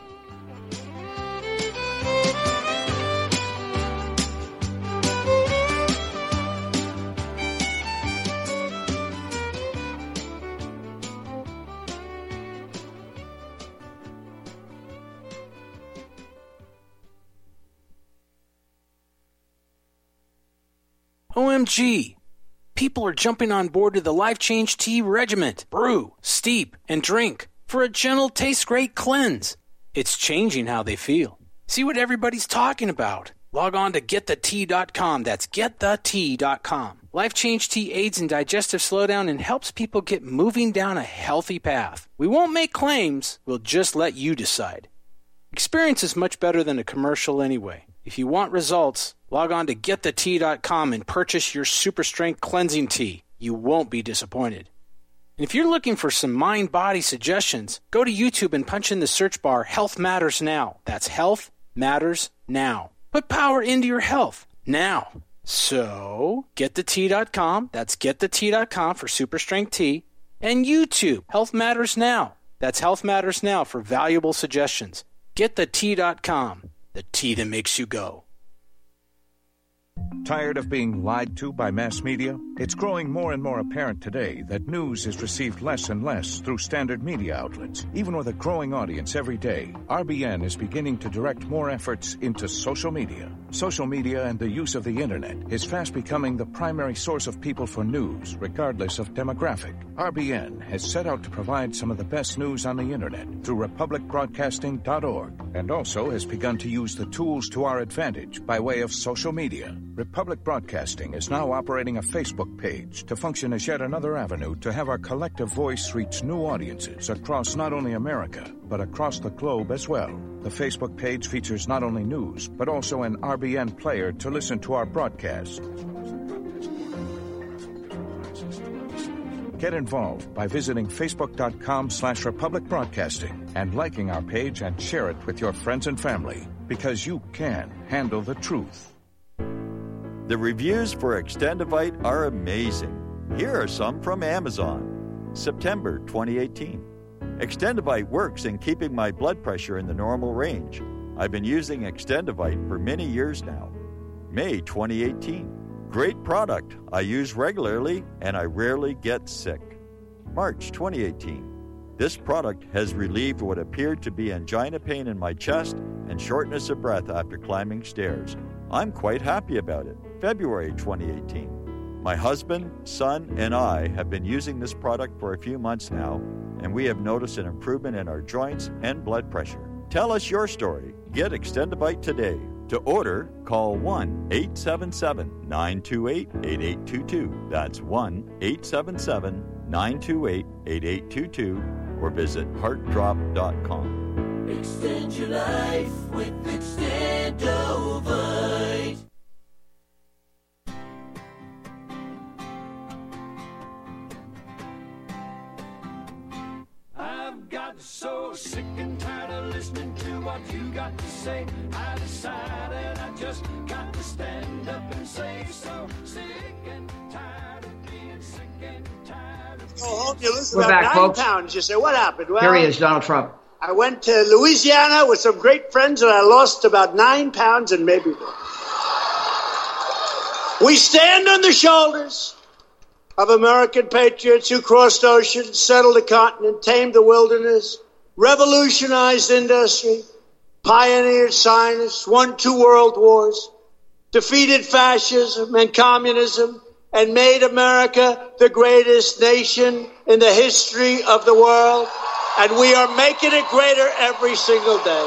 O M G! People are jumping on board to the Life Change Tea Regiment. Brew, steep, and drink for a gentle, taste-great cleanse. It's changing how they feel. See what everybody's talking about. Log on to get the tea dot com. That's get the tea dot com. Life Change Tea aids in digestive slowdown and helps people get moving down a healthy path. We won't make claims. We'll just let you decide. Experience is much better than a commercial anyway. If you want results, log on to get the tea dot com and purchase your super strength cleansing tea. You won't be disappointed. And if you're looking for some mind-body suggestions, go to YouTube and punch in the search bar Health Matters Now. That's Health Matters Now. Put power into your health now. So, get the tea dot com. That's get the tea dot com for super strength tea. And YouTube, Health Matters Now. That's Health Matters Now for valuable suggestions. get the tea dot com. The tea that makes you go. Tired of being lied to by mass media? It's growing more and more apparent today that news is received less and less through standard media outlets. Even with a growing audience every day, R B N is beginning to direct more efforts into social media. Social media and the use of the internet is fast becoming the primary source of people for news, regardless of demographic. R B N has set out to provide some of the best news on the internet through republic broadcasting dot org, and also has begun to use the tools to our advantage by way of social media. Republic Broadcasting is now operating a Facebook page to function as yet another avenue to have our collective voice reach new audiences across not only America, but across the globe as well. The Facebook page features not only news, but also an R B N player to listen to our broadcasts. Get involved by visiting facebook.com slash Republic Broadcasting and liking our page and share it with your friends and family, because you can handle the truth. The reviews for Extendivite are amazing. Here are some from Amazon. September twenty eighteen. Extendivite works in keeping my blood pressure in the normal range. I've been using Extendivite for many years now. May twenty eighteen. Great product. I use regularly and I rarely get sick. March twenty eighteen. This product has relieved what appeared to be angina pain in my chest and shortness of breath after climbing stairs. I'm quite happy about it. February twenty eighteen. My husband, son, and I have been using this product for a few months now, and we have noticed an improvement in our joints and blood pressure. Tell us your story. Get Extendivite today. To order, call one eight seven seven, nine two eight, eight eight two two. That's one eight seven seven, nine two eight, eight eight two two, or visit heart drop dot com. Extend your life with Extendovite. I've got so sick and tired of listening to what you got to say. I decided I just got to stand up and say so. Sick and tired of being sick and tired of. Go home, you lose We're about back, nine folks. pounds. You say, what happened? Well, Here he is, Donald Trump. I went to Louisiana with some great friends and I lost about nine pounds and maybe more. We stand on the shoulders of American patriots who crossed oceans, settled the continent, tamed the wilderness, revolutionized industry, pioneered science, won two world wars, defeated fascism and communism, and made America the greatest nation in the history of the world. And we are making it greater every single day.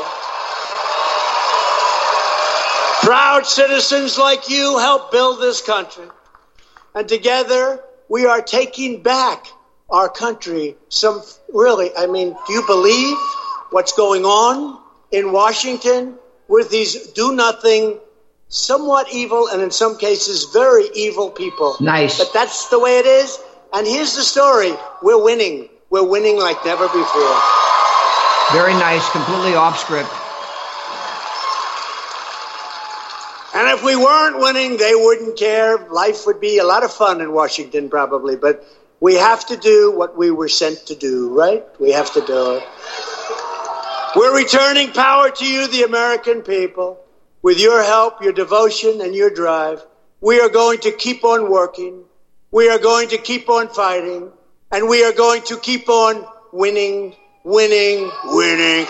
Proud citizens like you help build this country. And together, we are taking back our country some really, I mean, do you believe what's going on in Washington with these do-nothing, somewhat evil, and in some cases very evil people? Nice. But that's the way it is. And here's the story. We're winning. We're winning like never before. Very nice. Completely off script. And if we weren't winning, they wouldn't care. Life would be a lot of fun in Washington, probably. But we have to do what we were sent to do, right? We have to do it. We're returning power to you, the American people. With your help, your devotion, and your drive, we are going to keep on working. We are going to keep on fighting. And we are going to keep on winning, winning, winning.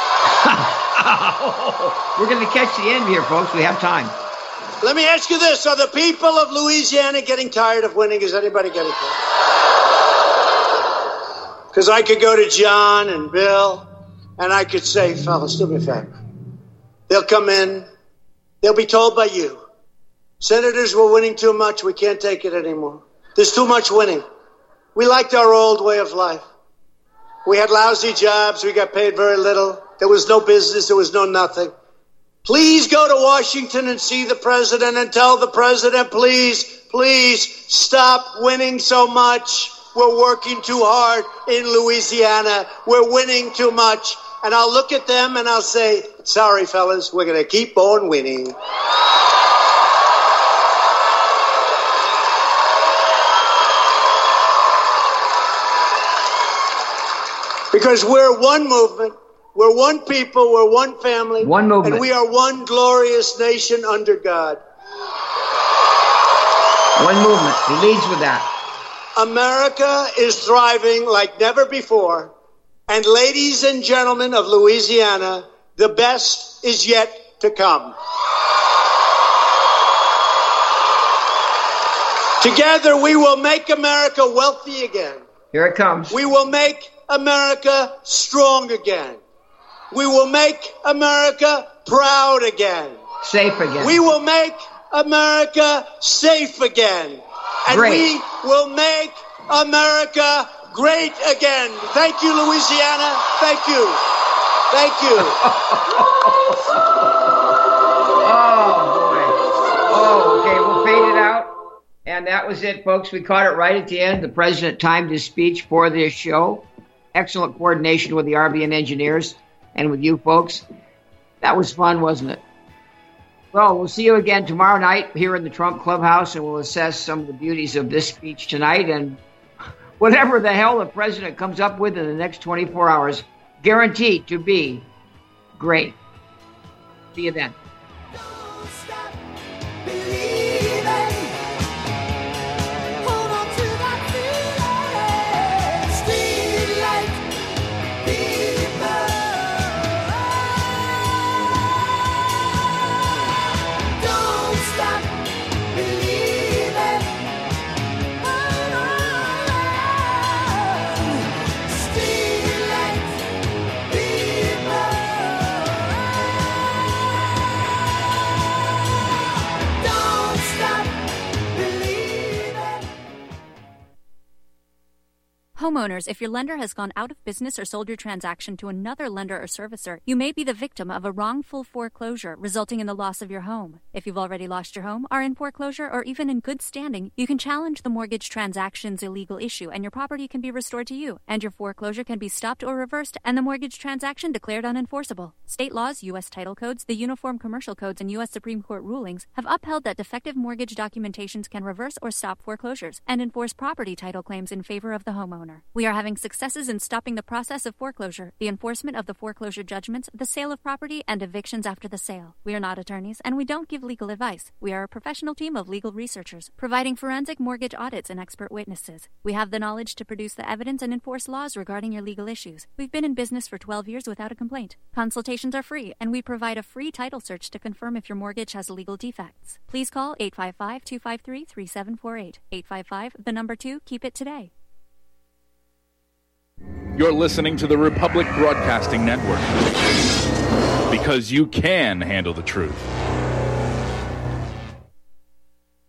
We're going to catch the end here, folks. We have time. Let me ask you this. Are the people of Louisiana getting tired of winning? Is anybody getting tired? Because I could go to John and Bill, and I could say, fellas, do me a favor. They'll come in. They'll be told by you, senators, we're winning too much. We can't take it anymore. There's too much winning. We liked our old way of life. We had lousy jobs. We got paid very little. There was no business. There was no nothing. Please go to Washington and see the president and tell the president, please, please stop winning so much. We're working too hard in Louisiana. We're winning too much. And I'll look at them and I'll say, sorry, fellas, we're going to keep on winning. Because we're one movement, we're one people, we're one family. One movement. And we are one glorious nation under God. One movement. He leads with that. America is thriving like never before. And ladies and gentlemen of Louisiana, the best is yet to come. Together we will make America wealthy again. Here it comes. We will make America strong again. We will make America proud again. Safe again. We will make America safe again. And Great. we will make America great again. Thank you, Louisiana. Thank you. Thank you. Oh, boy. Oh, okay. We'll fade it out. And that was it, folks. We caught it right at the end. The president timed his speech for this show. Excellent coordination with the R B N engineers and with you folks. That was fun, wasn't it? Well, we'll see you again tomorrow night here in the Trump Clubhouse, and we'll assess some of the beauties of this speech tonight and whatever the hell the president comes up with in the next twenty-four hours, guaranteed to be great. See you then. Homeowners, if your lender has gone out of business or sold your transaction to another lender or servicer, you may be the victim of a wrongful foreclosure, resulting in the loss of your home. If you've already lost your home, are in foreclosure, or even in good standing, you can challenge the mortgage transaction's illegal issue, and your property can be restored to you, and your foreclosure can be stopped or reversed, and the mortgage transaction declared unenforceable. State laws, U S title codes, the Uniform Commercial Codes, and U S Supreme Court rulings have upheld that defective mortgage documentations can reverse or stop foreclosures and enforce property title claims in favor of the homeowner. We are having successes in stopping the process of foreclosure, the enforcement of the foreclosure judgments, the sale of property, and evictions after the sale. We are not attorneys, and we don't give legal advice. We are a professional team of legal researchers, providing forensic mortgage audits and expert witnesses. We have the knowledge to produce the evidence and enforce laws regarding your legal issues. We've been in business for twelve years without a complaint. Consultations are free, and we provide a free title search to confirm if your mortgage has legal defects. Please call eight five five, two five three, three seven four eight. eight five five, the number two, keep it today. You're listening to the Republic Broadcasting Network, because you can handle the truth.